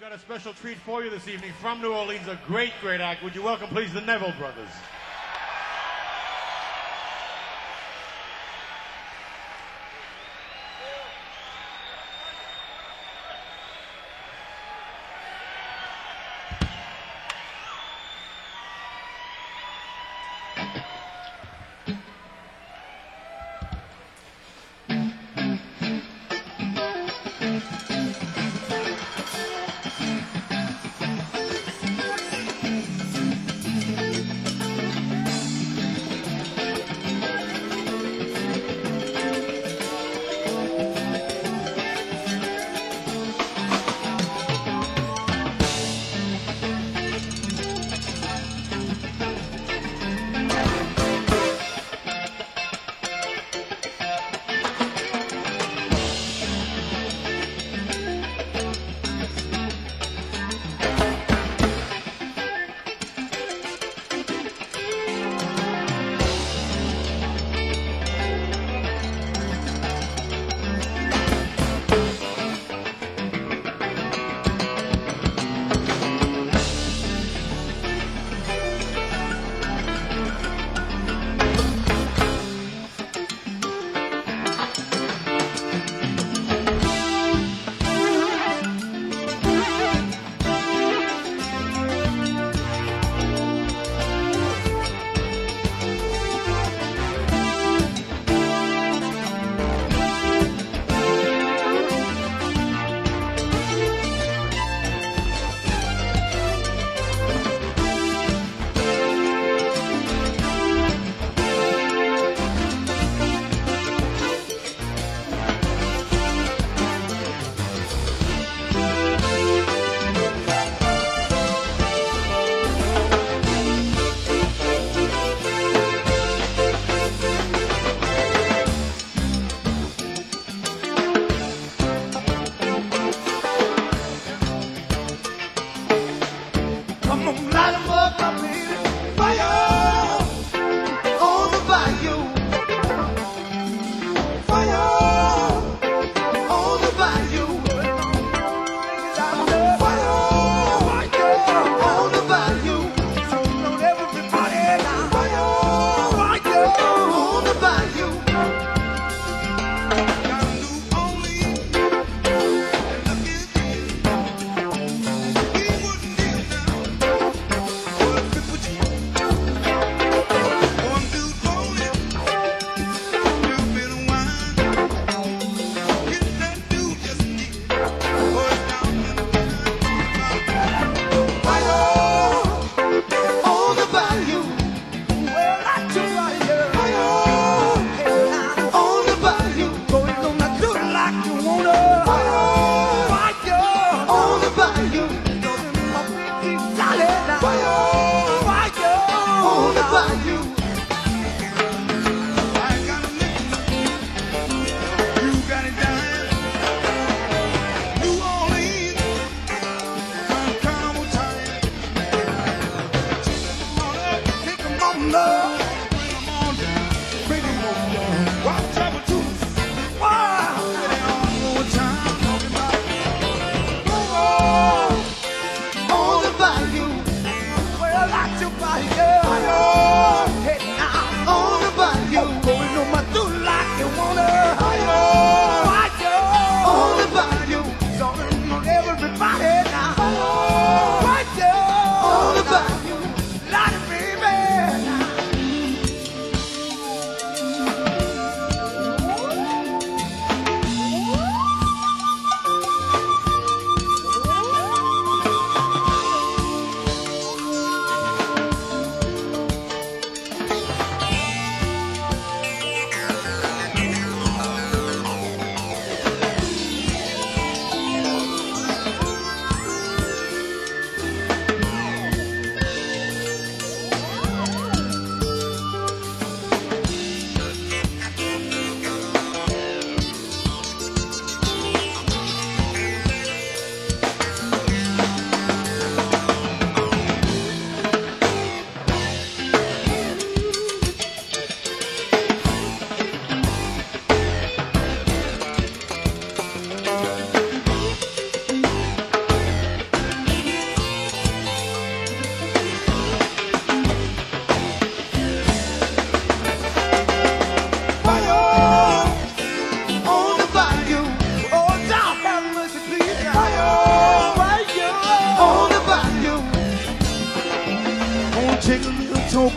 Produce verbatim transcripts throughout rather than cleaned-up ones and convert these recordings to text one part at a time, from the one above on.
got a special treat for you this evening from New Orleans, a great, great act. Would you welcome, please, the Neville Brothers. choke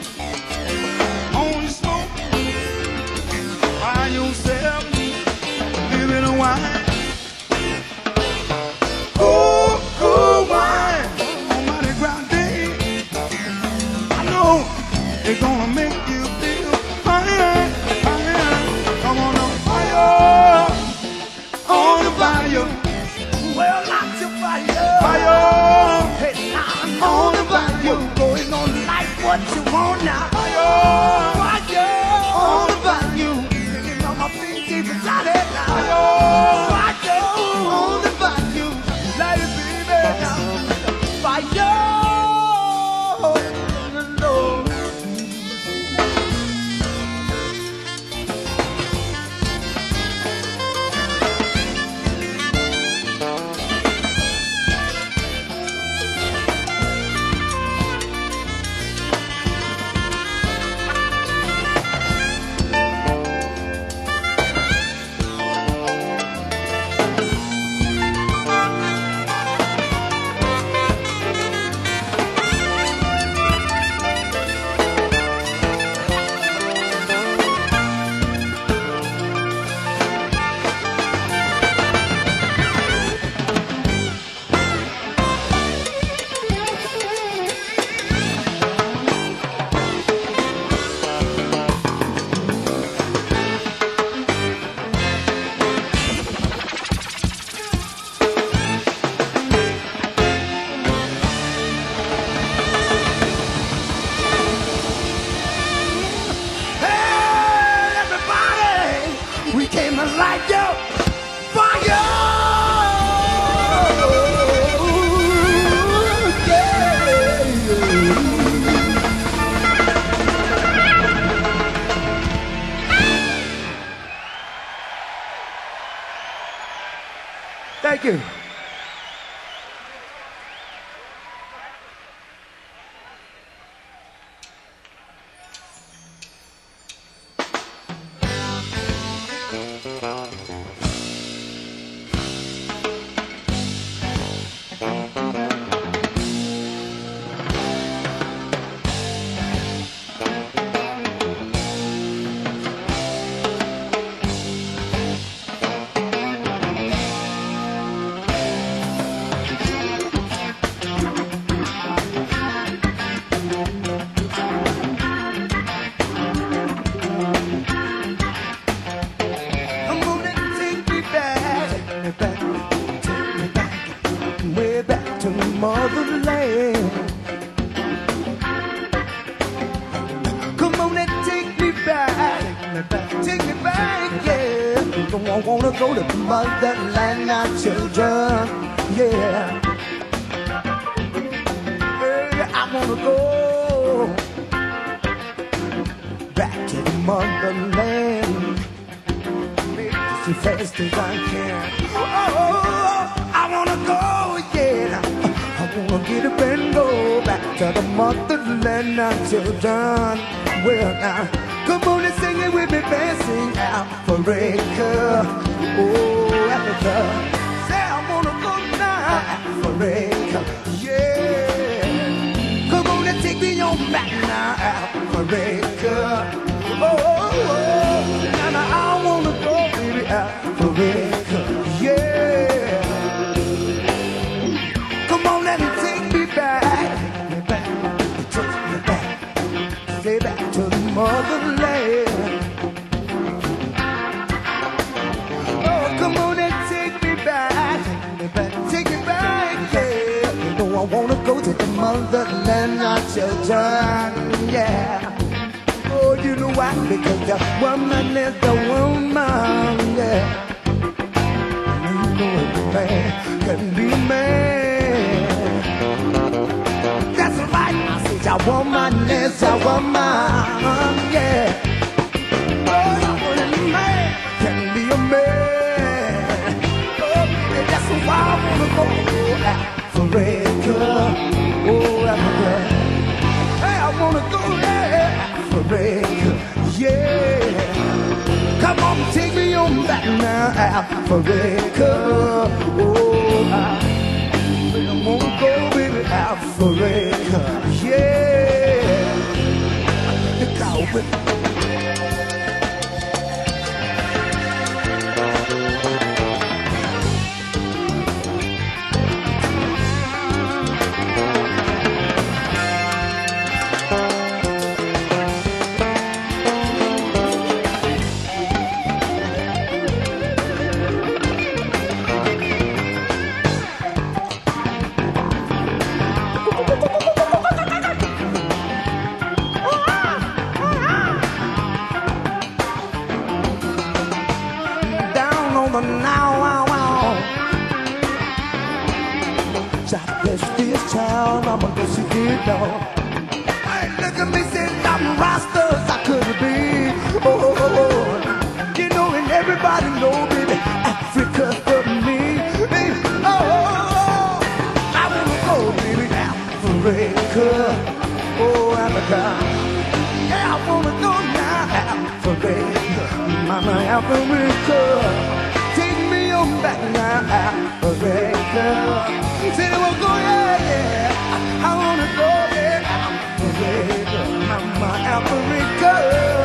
on smoke by yourself, living a wine. Cool, cool wine on Mardi Gras Day. I know it's gonna make you feel fire, fire. Come on, on fire, on the fire. Well, lots of fire, fire. Hey, I'm on the fire, going on like what you want now. Fire, fire, on the fire. Taking on my feet, keep it tight now. Fire, fire, on the fire. Let it be there now. Fire, Lord. Thank you. Go to the motherland, our children, yeah. Hey, I wanna go back to the motherland, maybe just as fast as I can. Oh, I wanna go, yeah. I wanna get up and go back to the motherland, our children. Well, now, come on and sing it with me, dancing Africa. Oh, Africa, say I wanna go now, Africa, yeah. Come on and take me on back now, Africa. Oh, oh, oh. Now, now I wanna go, baby, Africa, yeah. Come on, let me take me back, take me back, take me back, say back to the motherland. Come on and take me back, take me back, take me back, yeah. You know I wanna go to the motherland, our children, yeah. Oh, you know why? Because the woman is the woman, yeah. And you know every man can be a man. That's right, I said a woman is a woman, yeah. Oh, every man can be a man. That's why I wanna go to Africa, oh Africa. Hey, I wanna go to Africa, yeah. Come on, take me on back now, Africa. Oh, I, I wanna go, baby, Africa, yeah. shot this this town. I'ma go see it down. Hey, look at me, sitting I'm rosters. I could be. Oh, oh, oh, oh. You know, and everybody know, baby, Africa for me. Baby, oh, oh, oh. I wanna go, baby, Africa. Oh, Africa. Yeah, I wanna go now, Africa. Mama, Africa. Take me on back now, Africa. Say we'll go, yeah, yeah. I wanna go, yeah, Africa. Mama, Africa.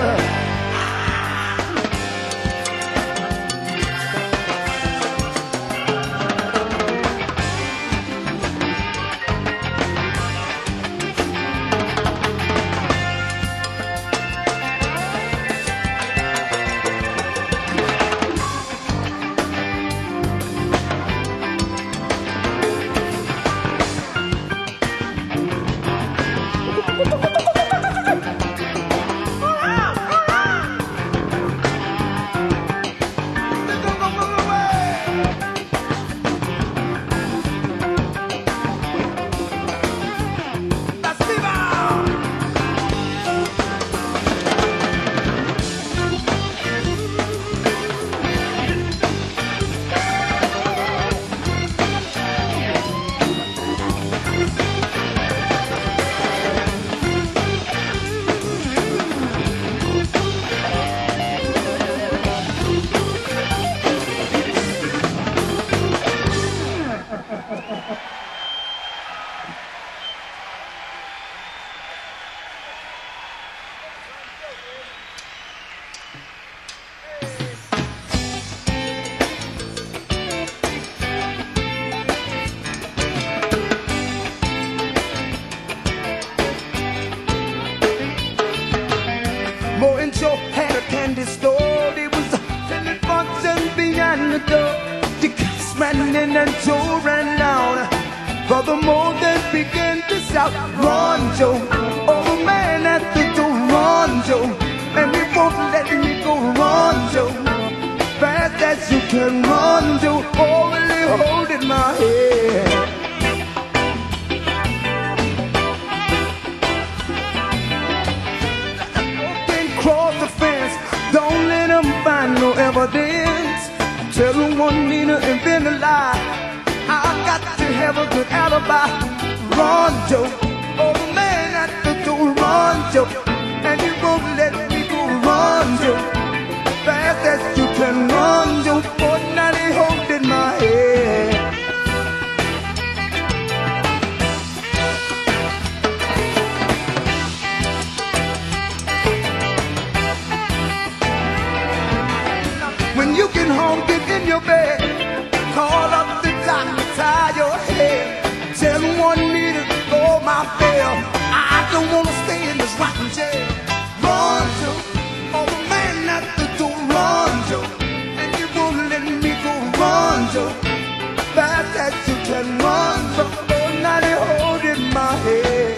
And Joe ran down. Brother Morgan began to shout, run, Joe. Oh, the man at the door, run, Joe. And he won't let me go, run, Joe. Fast as you can run, Joe. Oh, really holding my head. Then cross the fence. Don't let them find no evidence. Tell them one Nina and been a lie. I got to have a good alibi. Run, Joe. Oh, the man at the door, run, Joe. And you won't let me go, run, Joe. Fast as you can run, Joe. Oh, now they holding my head. When you get home, get in your bed. Call up the doctor, tie your head. Tell him one need to go my bail. I don't wanna stay in this rotten jail. Run, Joe. Oh, the man at the door, run, Joe. And you won't let me go, run, Joe. Fast as you can run, Joe. Oh, now they holding my head.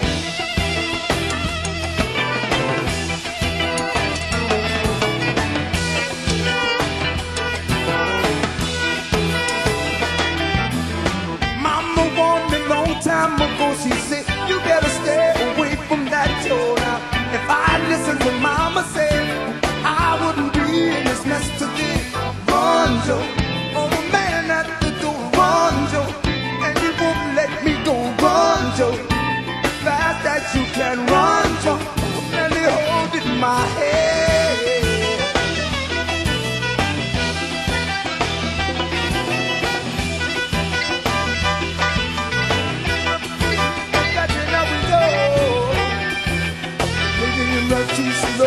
Time ago she said, you better stay away from that Joe now. If I listened to Mama say, I wouldn't be in this mess today. Run, Joe. Oh, the man at the door, run, Joe. And you won't let me go, run, Joe. Fast as you can run, Joe. And they hold it in my head. Too slow.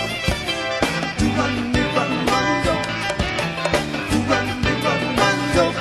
Run,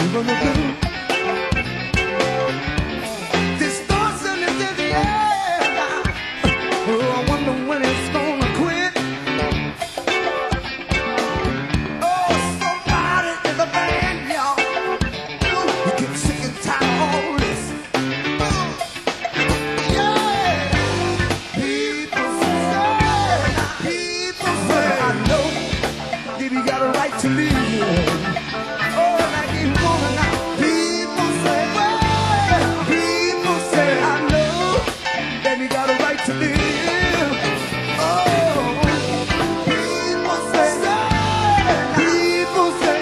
Even the blue. Distortion is in the air. Oh, I wonder when it's gonna quit. Oh, somebody in the band, y'all. You get sick and tired of all this. Yeah. People say, people say, I know that you got a right to live. Oh, like you wanna now. People say, well, people say, I know that you got a right to live. Oh, people say, people say,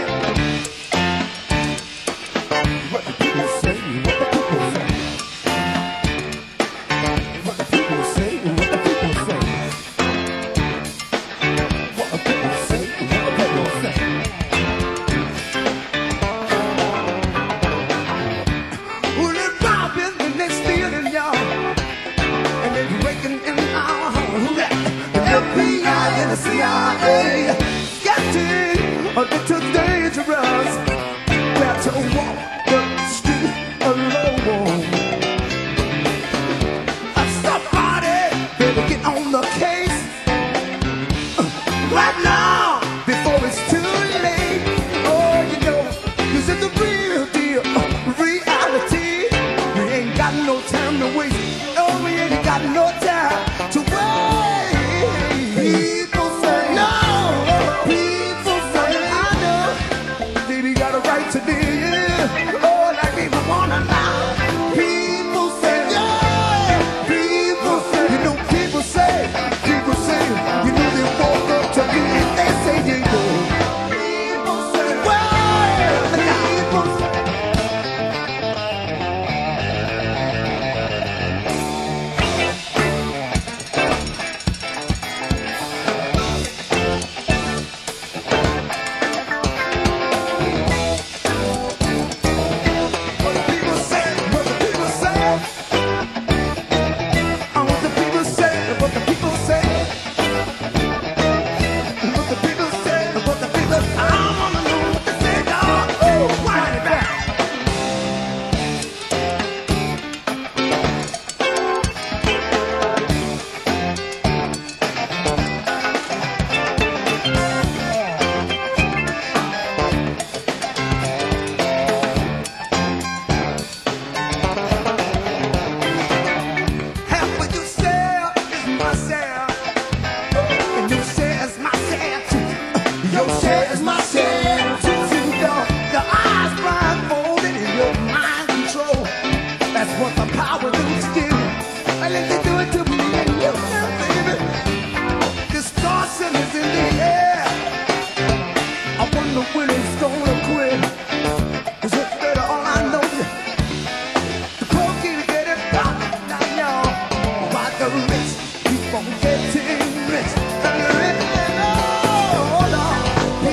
what the people say, what the people say, what the people say, what the people say, what the people say, what the people say. Well, they're robbing and they're stealing, y'all, and they're breaking in our home. The F B I and the C I A getting a little dangerous. Better walk the street alone. Uh, Somebody better get on the case uh, right now before it's too late. Oh, you know, this is the real deal, uh, reality. We ain't got no time to waste. Oh, we ain't got no time to waste. People say no. People say I know. Baby got a right to live. Oh, like people wanna lie. People say yeah. People say you know. People say. People say you know they walk up to me and they say they go. People say well. People say. What the people say, what the people say. Oh, what the people say, what the people say. What the people say, what the people say. I wanna know what they say, dog. Oh, wind it back. Half what you sell is my share, and your share is my share too. Your share is my share too. Your, your eyes blindfolded and your mind control. That's what the power dudes do. I let they do it to me and you, baby. Distortion is in the air. I wonder when it's gonna quit. Is it better all I know? The poor keep getting popped now, y'all. Why the rich keep on getting rich? And the rich, oh, Lord,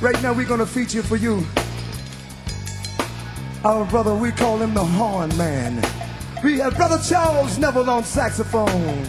Right now we're gonna feature for you our brother, we call him the Horn Man. We have Brother Charles Neville on saxophone.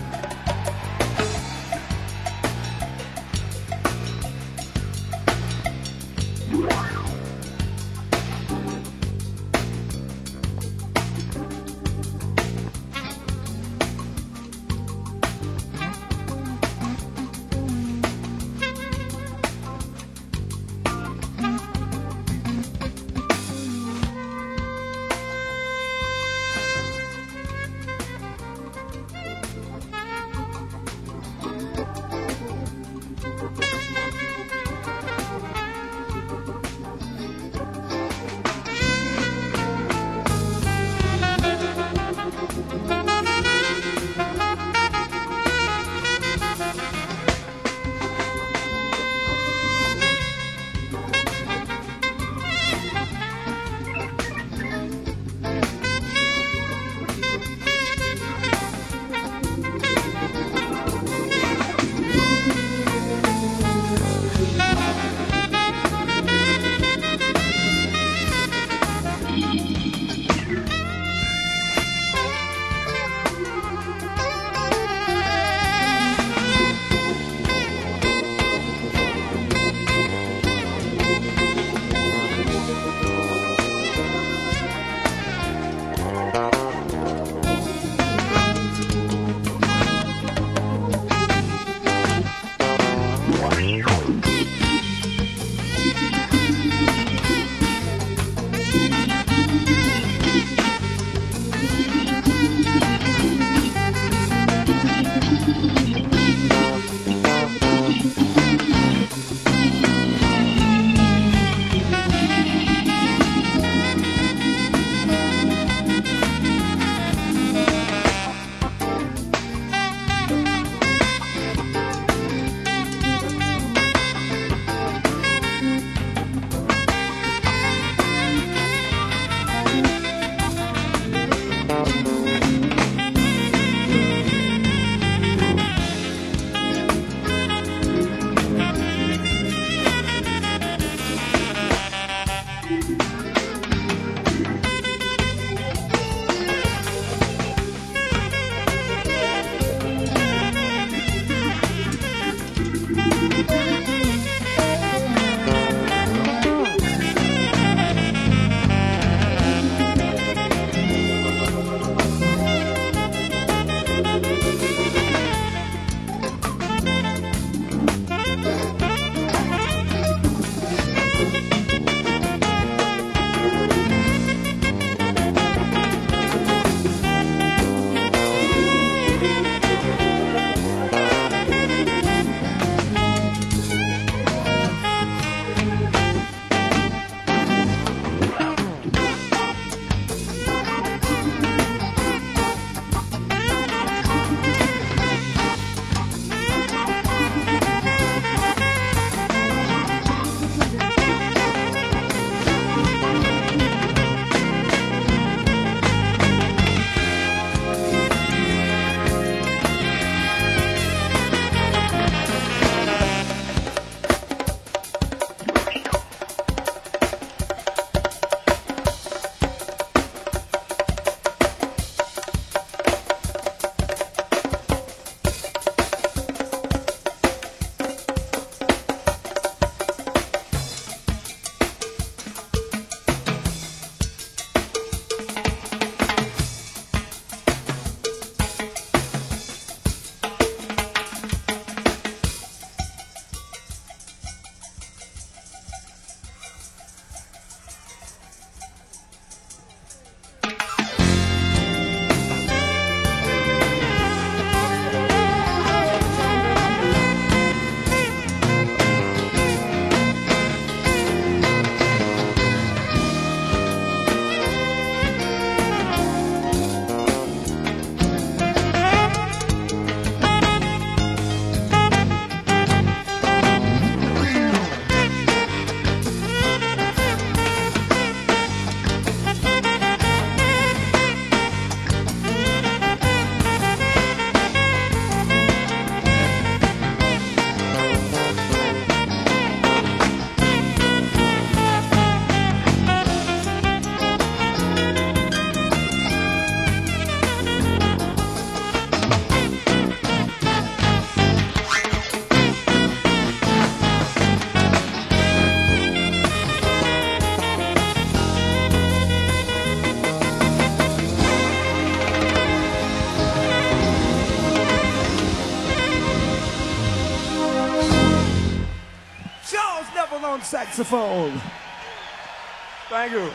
Charles Neville on saxophone. Thank you.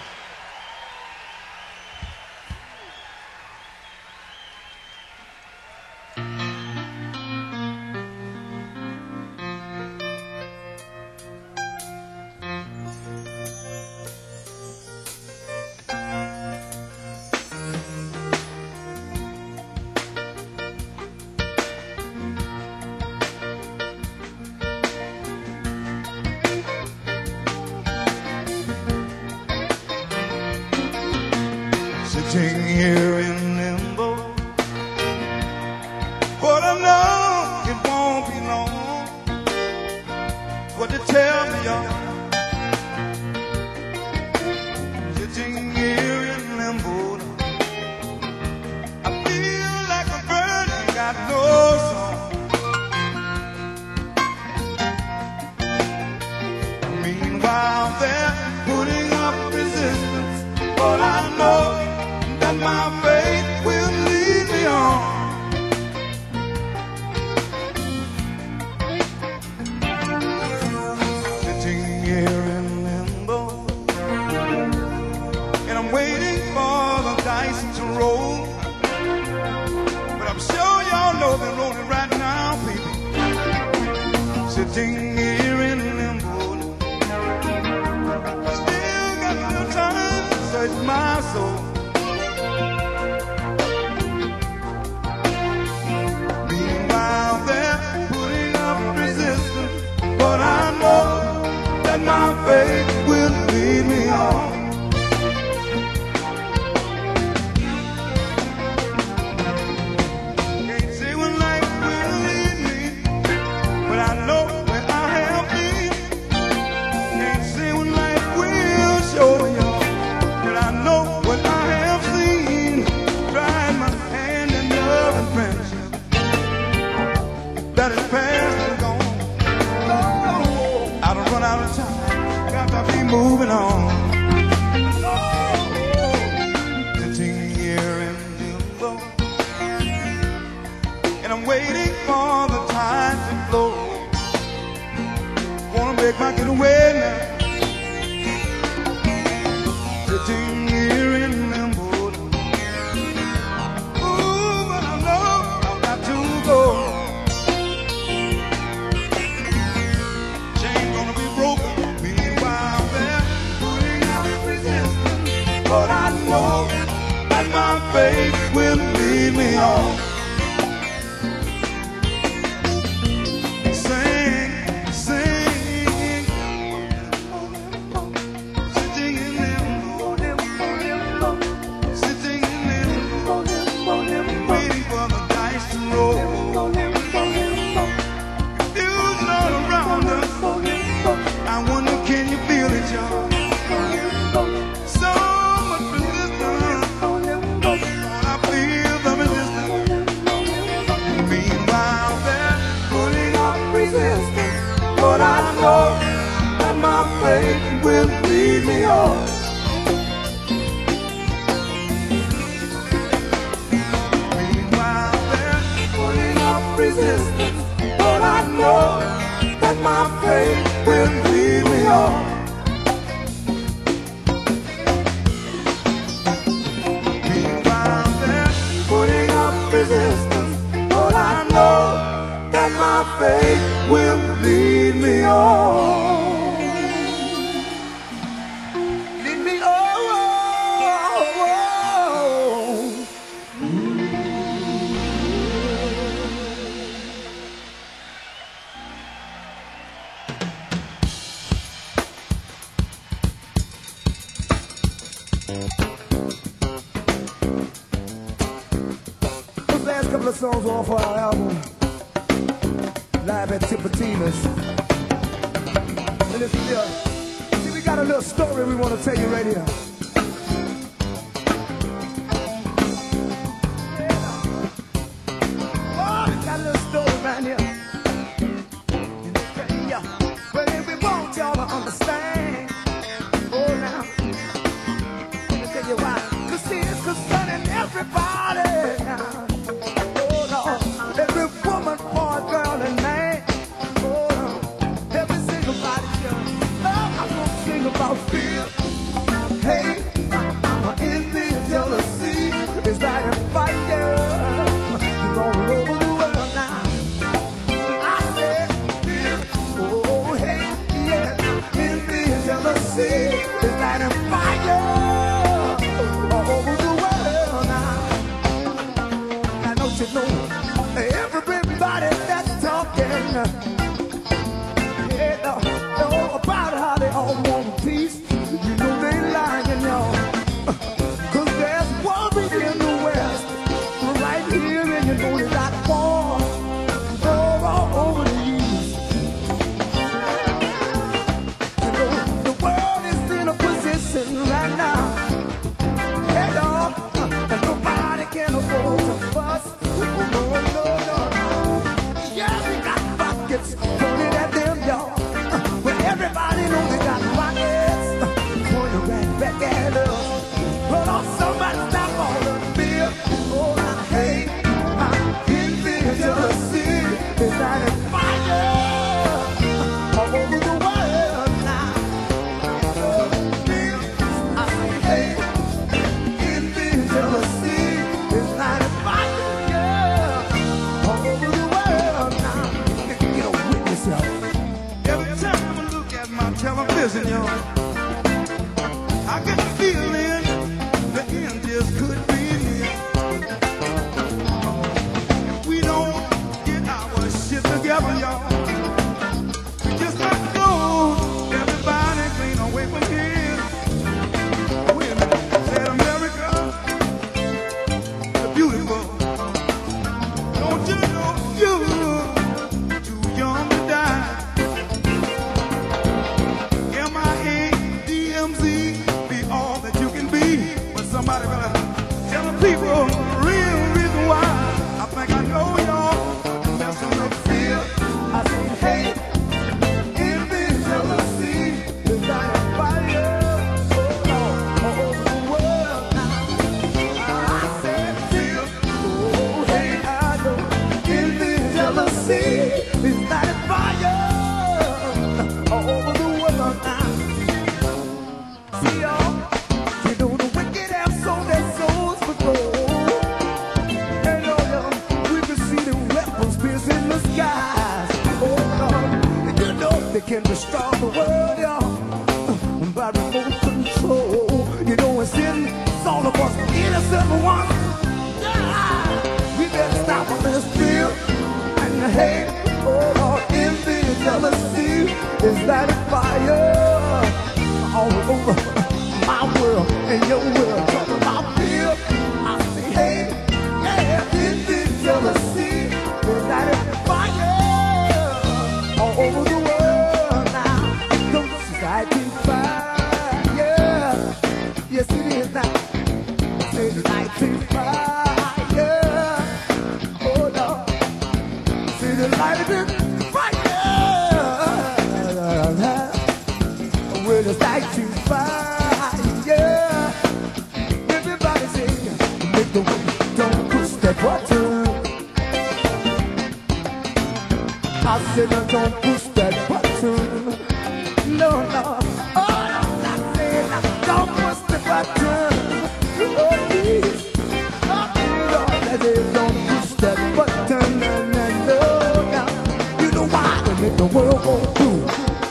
Sitting here in limbo, but I know it won't be long. What to tell me, y'all? Sitting here in limbo, I feel like a bird ain't got no song. Meanwhile, they're putting up resistance, but I know that my faith will lead me on. Sitting here in limbo, and I'm waiting for the dice to roll. But I'm sure y'all know they're rolling right now, people. Sitting here in limbo, still got no time to search my soul. But I know that my faith will lead me on. Can't say when life will lead me, but I know where I have been. Can't say when life will show me all, but I know what I have seen. Trying my hand in love and friendship that is past and gone. I don't run out of time, got to be moving on. Sitting here in limbo, and I'm waiting for the tide to flow. Wanna make my getaway now. Sitting here in limbo, ooh, but I know I've got to go. But I know that my faith will lead me on. Sing, sing, sitting in limbo, sitting in limbo, waiting for the dice to roll. Confusion all around us. I wonder, can you feel it, y'all? But I know that my faith will lead me on. Meanwhile, they're putting up resistance, but I know that my faith will lead me on. Meanwhile, they're putting up resistance, but I know that my faith will lead me on. Lead me on. Those last couple of songs were off our album Live at Tipitina's. And listen here, see, we got a little story we want to tell you right here. Oh, we got a little story right here. Yeah. But we want y'all to understand. Oh, now, let me tell you why. Cause see, it's concerning everybody now. Oh, Lord, every woman, boy, girl, and man. Every single body show. about fear. Hey, envy and jealousy is like a fire all over the world now. I said fear. Oh, hey, yeah, envy and jealousy is like a fire all over the world now. I know you know everybody that's talking. About how they all want peace, you know they lying, y'all. Cause there's war in the West, right here, and you know they got war all, all over the East. You know the world is in a position right now, hey y'all, and nobody can afford to fuss. Oh, no, no, no, no. Yeah, we got buckets pointed at them, y'all. Everybody knows they got rockets pointing right back at us. But on somebody stop all the fear. Oh, I hate, I envy and jealousy is like a fire all over the world now. Oh, fear, I hate, envy and jealousy is like a fire all over the world now. Get a witness, y'all. Every time my television, yo, I get the feeling the end just could be near. If we don't get our shit together, y'all, we just might go. Everybody clean away from here. Wait a minute, said America, the beautiful. Don't you know you're too young to die? Somebody better tell the people the real reason why. I think I know y'all messing with fear. I say hate, envy, jealousy is like a fire all over the world now. I said fear, oh hate, I know envy, jealousy is like a fire all over the world now. See y'all. They can destroy the world, y'all, by remote control. You know it's in it's all of us innocent ones. Yeah. We better stop all this fear and hate. Oh, Lord, envy and jealousy is like a fire all over my world and your world. Talking about fear, I say hate, yeah, envy and jealousy is like a fire all over the world. Yes, it is now. Say the light fire. Oh, no. Say the light is fire. With the light to fire. Everybody say, make the way, don't push that button. I said, no, don't push that button. No, no. Oh, no, I said, no, don't push the button. Oh, please. Oh, Lord, I said, don't push that button. No, no, no, no. You know why? To make the world go through.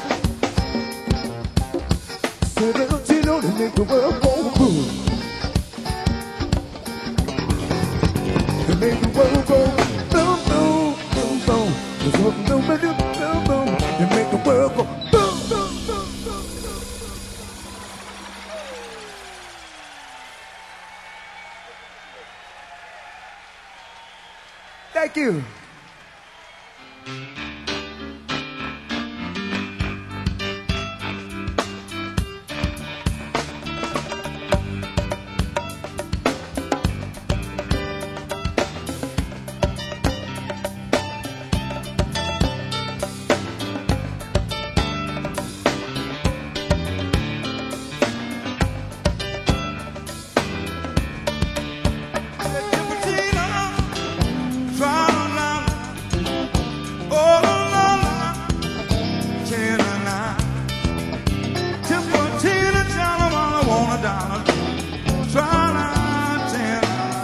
So don't you know to make the world go through. To make the world go boom, boom, boom, boom. Boom, boom, boom, boom, boom. To make the world go boom, boom, boom, boom. Thank you. Try to dollars, trying to ten.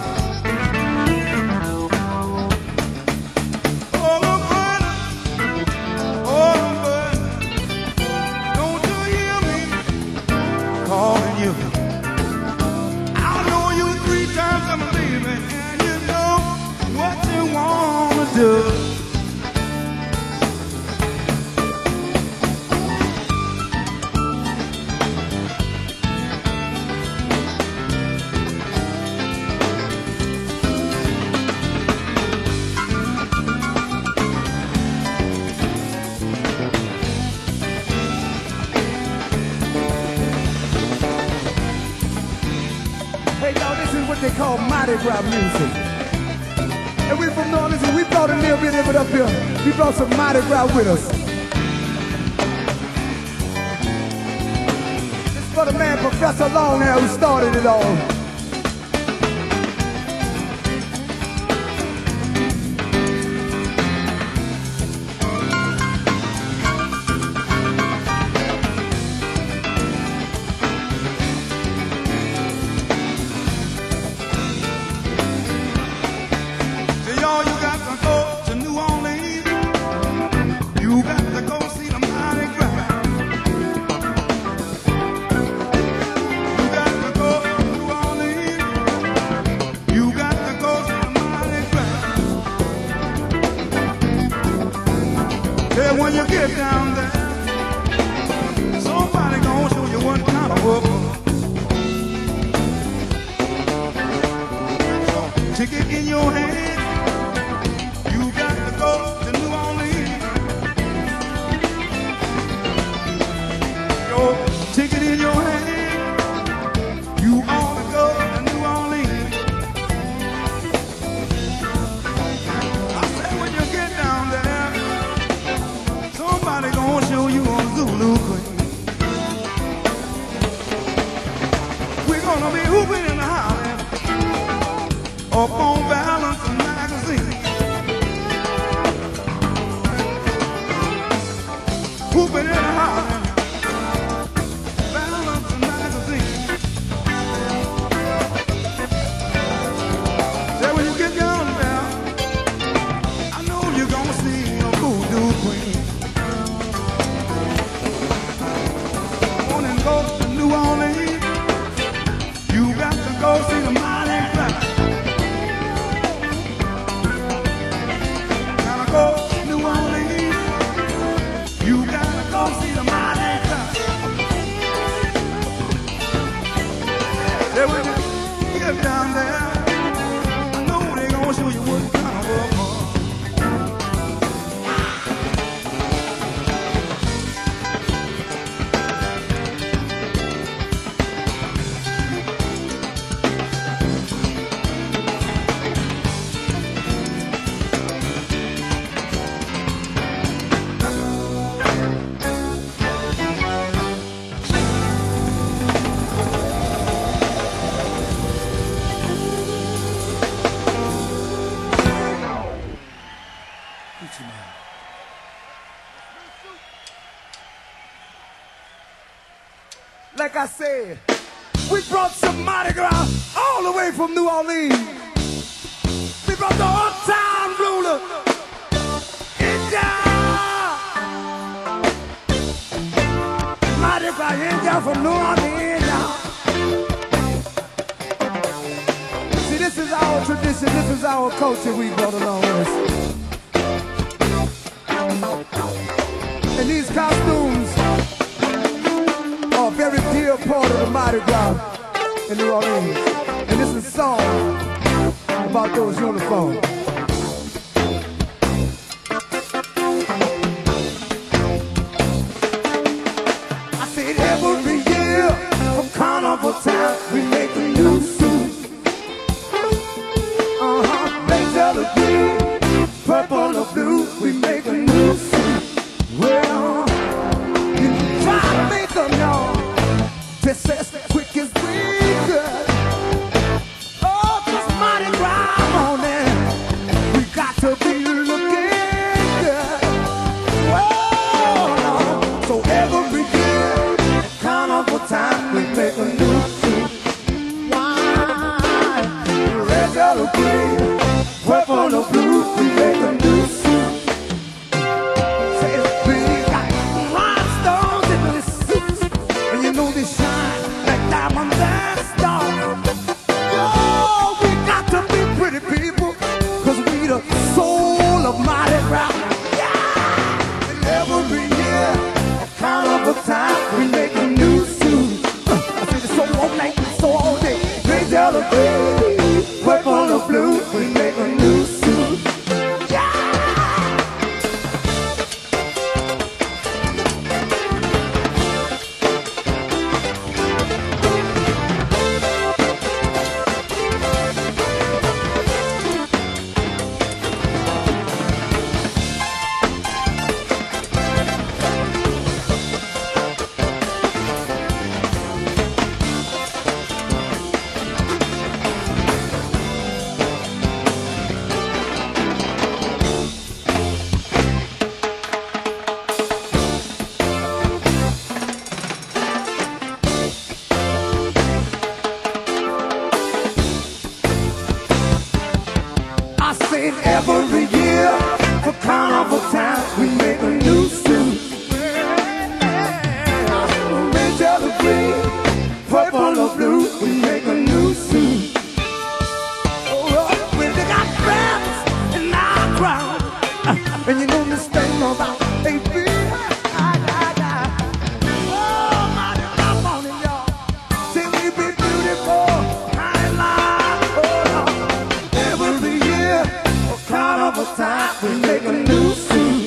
Oh, brother, oh, brother, don't you hear me calling you? I know you three times, I'm a baby, and you know what you wanna do. Hey, y'all, this is what they call Mardi Gras music. And we from New Orleans, and we brought a little bit of it up here. We brought some Mardi Gras with us. This is for the man, Professor Longhair, who started it all. Say, y'all, you got to go to New Orleans. You got to go see the Mardi Gras. You got to go to New Orleans. You got to go see the Mardi Gras. Say, when you get down there, somebody gonna show you what kind of work. Ticket in your hand. You got to go to New Orleans. Your ticket in your hand. You ought to go to New Orleans. I said when you get down there, somebody gonna show you on Zulu Queen. We're gonna be hooping in the house up on Balance Magazine. Hooping in the house, Balance Magazine. Say when you get down there, I know you're gonna see a voodoo queen. On and go to New Orleans. You got to go see the Mardi Gras. Gotta go to New Orleans. You gotta go see the Mardi Gras. Say when you get down there, I know they gonna show you what kind of work. Like I said, we brought some Mardi Gras all the way from New Orleans. We brought the uptown ruler India. Mardi Gras India from New Orleans. See, this is our tradition, this is our culture we brought along with us. And these costumes are a very dear part of the Mardi Gras in New Orleans. And this is a song about those uniforms. I said every year from Carnival time we make a new suit. Uh-huh, blaze of green, purple or blue, we make a new suit. Well, you try to make them know just as quick as we could. Oh, this Mardi Gras on there, we got to be looking good. Whoa, no. So every year, at carnival time, we make a new suit. of time, we make a new suit. I said it's so all night, it's so all day. Red, yellow, green, purple or blue, we make a new suit. Every year, for carnival time, we make a new suit. Red, yellow, green, purple or blue, we make a new suit. Oh, when they got friends in our crowd, and you know this thing about A B. Oh, my, come on in, y'all. Say we be beautiful, kind of, oh, every year. Carnival time, we make a new suit.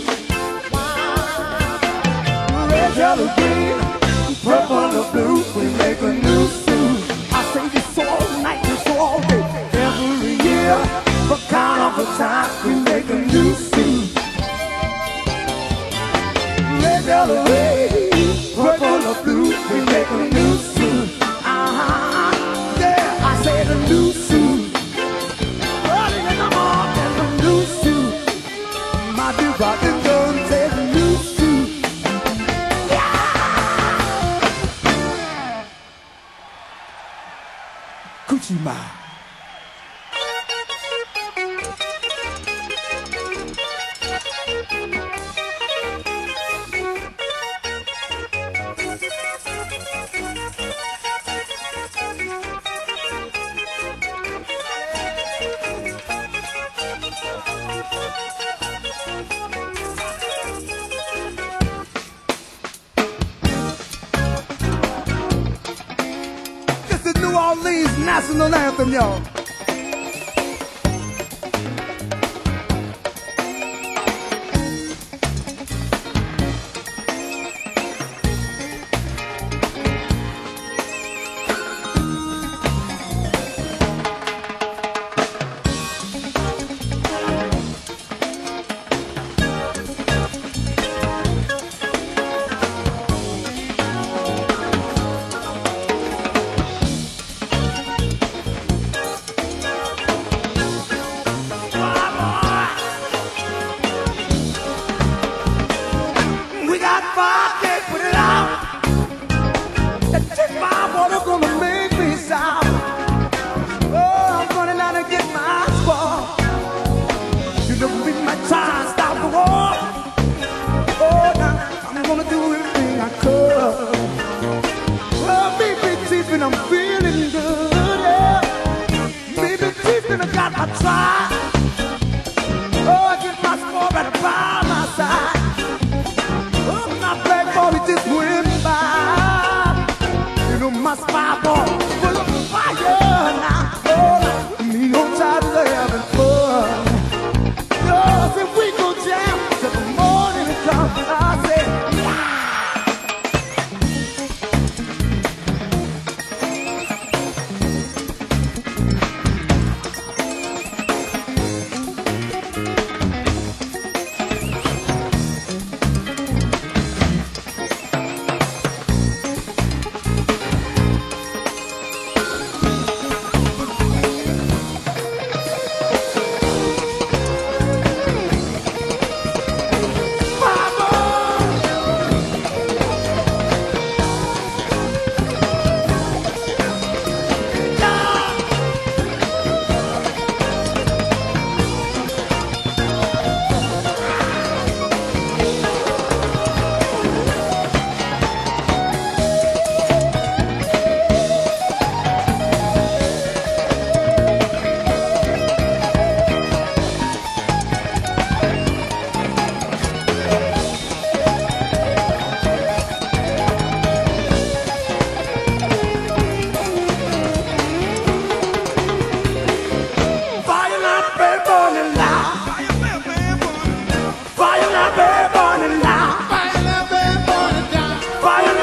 Red, yellow, green, purple or blue, we make a new suit. I say this so all night and so all day. Every year, for carnival time, we make a new suit. Red, yellow, green, purple or blue, we make a new suit. Uh-huh, yeah, I said a new suit. Early in the morning, a new suit. My new rockin' gun says a new suit. Yeah! Kuchima. This is New Orleans national anthem, y'all.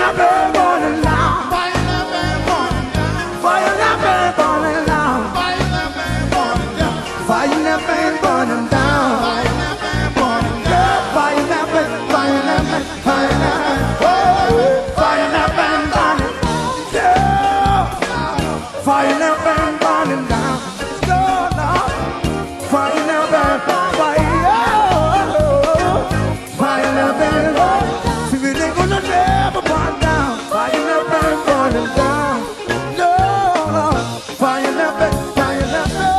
that bed burning down. Fire in that bed burning down. Fire in that bed burning down. Fire in that bed burning down. Fire in that bed burning down. Fire in that bed burning down. Yeah, fire in that bed, fire in that bed, fire in that bed. Oh, fire in that bed burning. Yeah, fire in that bed burning down. No, no, fire in that bed, fire, fire in that bed. See, it ain't gonna never burn down. Fire in that bed burning down. No, no, fire in that bed, fire in that bed.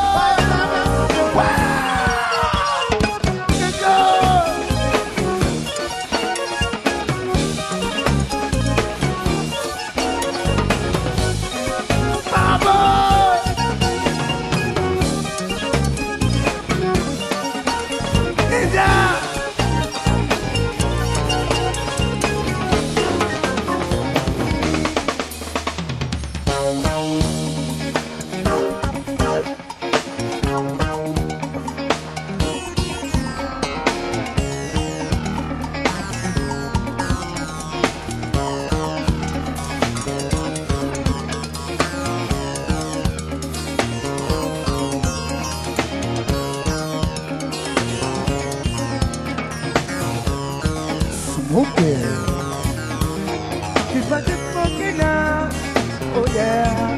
Smoking. Keep on smoking now. Oh yeah.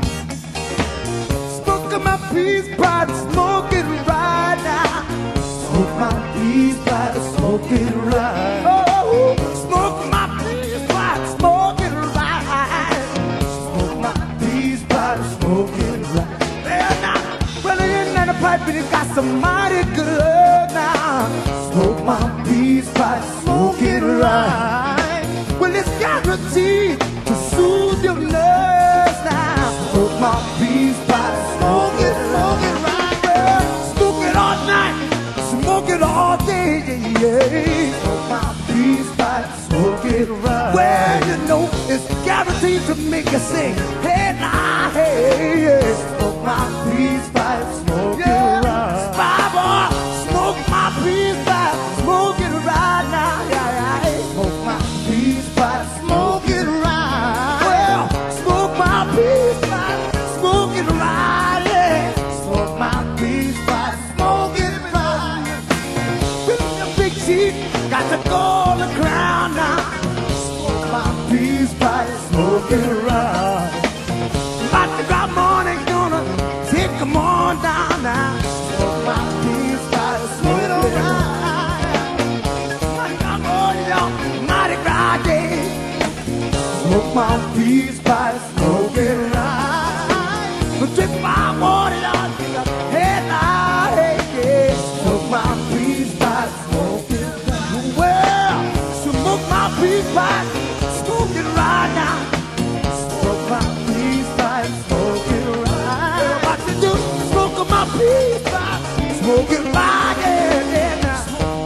Smoking my peace pipe, smoking right now. Smoke my peace pipe, smoking right. Oh, smoke my peace pipe, smoking right. Smoke my peace pipe, smoking right. Well now, well in that pipe and it got some mighty good now. Smoke my peace pipe, smoking right. Well, it's guaranteed to soothe your nerves now. Smoke my peace pipe, smoke it, smoke it right. Well, smoke it all night, smoke it all day, yeah, yeah. Smoke my peace pipe, smoke it right. Well, you know, it's guaranteed to make you sing, hey, nah, hey, yeah. Smoke my peace pipe, smoke yeah. it right. Bible, smoke my peace pipe, smoke it right now, yeah, yeah. Smoke my peace pipe, smoke it right. Well, smoke my peace pipe, smoke it right, yeah. Smoke my peace pipe, smoke it right. With the big chief, got to go on the ground now. Smoke my peace pipe, smoke it right. About to grab morning, gonna take 'em on down now. Smoke my peace pipe, smoke it right. Mighty God, oh, yeah, Mighty God, yeah. Smoke my peace pipe, smoke it right. Drink my water, Lord, hey, Lord, hey, yeah. Smoke my peace pipe, smoke it right. Well, smoke my peace pipe, smoke it right now. Smoke my peace pipe, smoke it right. What you do? Smoke my peace pipe, smoke it right, yeah, yeah, now.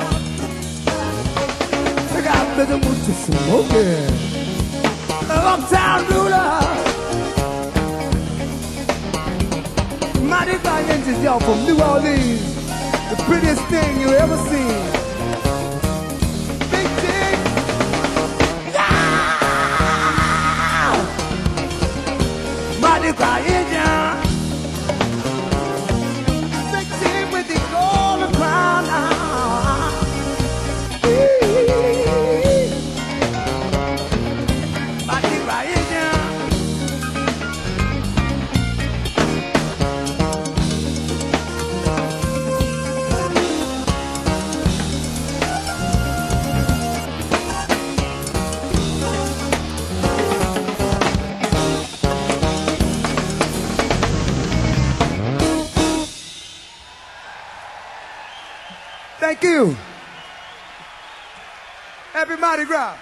I got better with you smoking. Uptown ruler, mighty Valiants, y'all from New Orleans, the prettiest thing you ever seen. Big Dick, yeah! Mighty Valiants, big Dick with the golden crown. Mighty Valiants. Thank you. Happy Mardi Gras.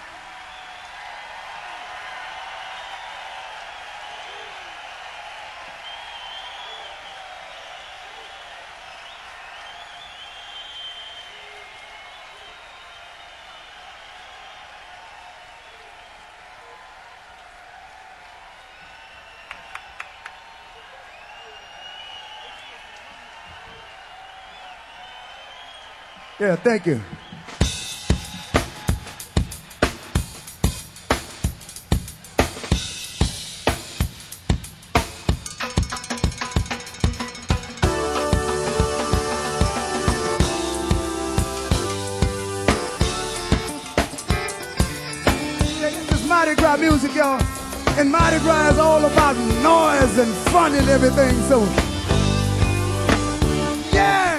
Yeah, thank you. about music, y'all. And Mardi Gras is all about noise and fun and everything, so yeah.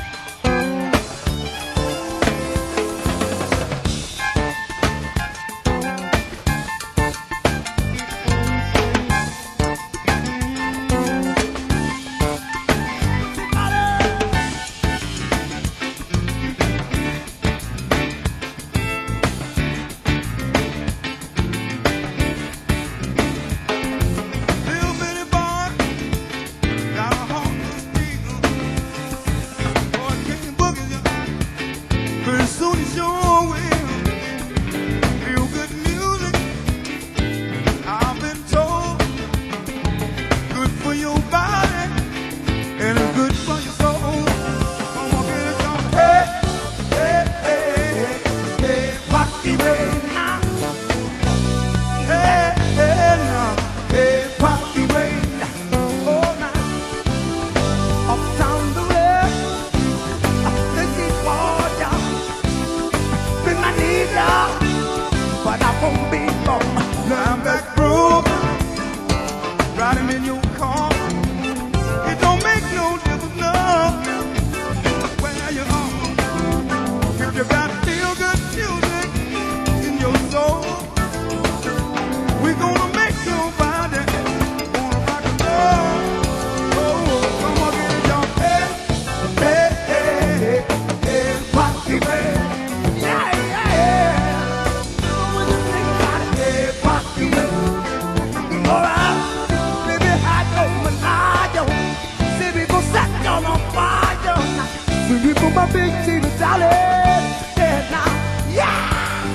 My big team is darling, yeah, now, yeah.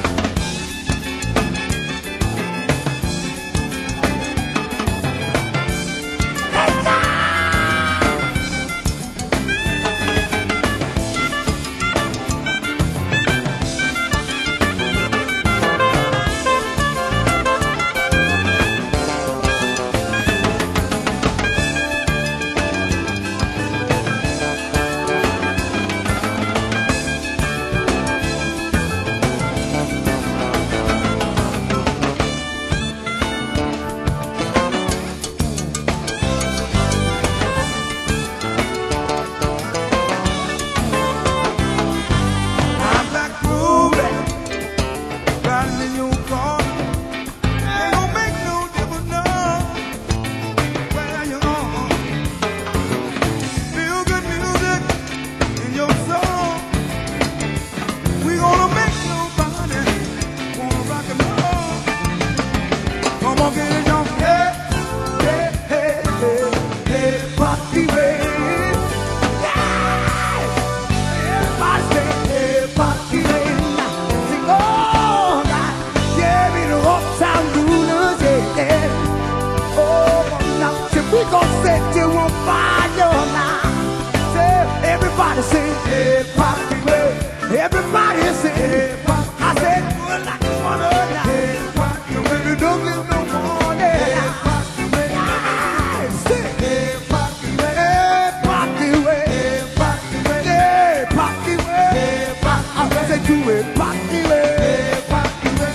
We gon' set you on fire now. Say, everybody say, hey, Poppy Way. Everybody say, hey, Poppy. I said, do it like you wanna now. Hey, Poppy Way. You don't get no more now. Hey, Poppy Way. Yeah, say, hey, Poppy Way. Hey, Poppy Way. Hey, Poppy Way. Hey, Poppy Way. Hey, Poppy Way. I said, do it, Poppy Way. Hey, Poppy Way.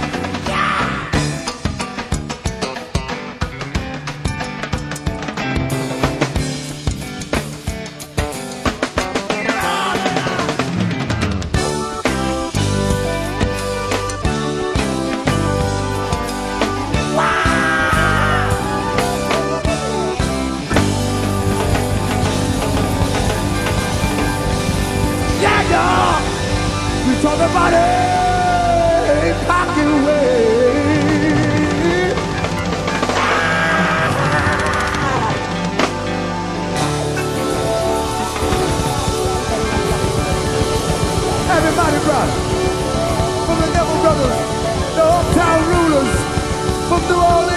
We talk about it, pocket way. Everybody, brother, from the Neville Brothers, the hometown rulers from New Orleans.